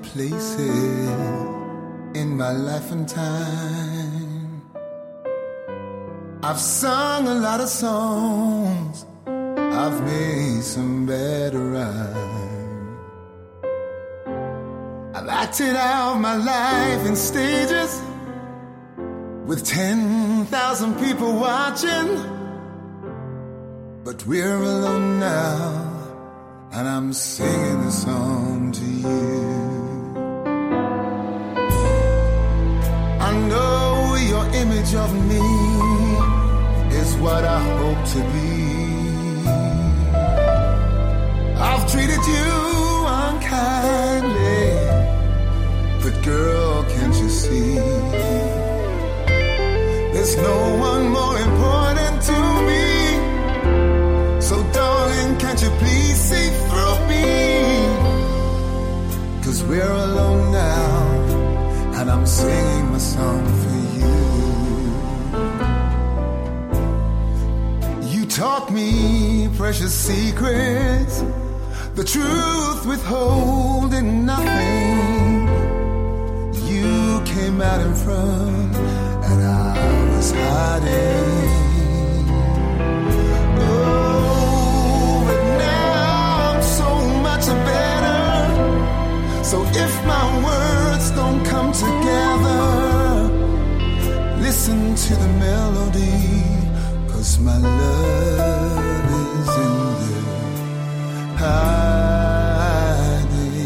places in my life and time. I've sung a lot of songs, I've made some bad rhyme. I've acted out my life in stages with 10,000 people watching. But we're alone now, and I'm singing a song to you. I know your image of me is what I hope to be. I've treated you unkindly, but girl, can't you see? There's no one more important to me. So darling, can't you please see through me? 'Cause we're alone now, and I'm singing my song for you. You taught me precious secrets, the truth withholding nothing. You came out in front, and I was hiding. So if my words don't come together, listen to the melody, 'cause my love is in there hiding.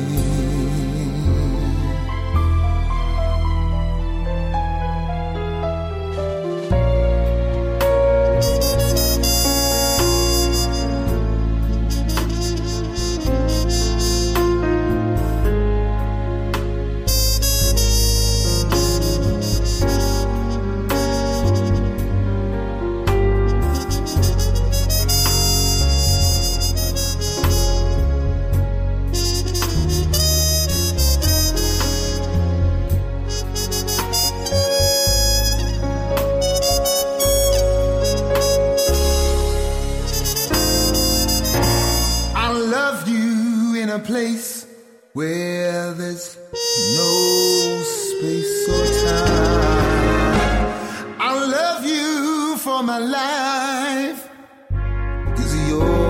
A place where there's no space or time. I love you for my life, 'cause you're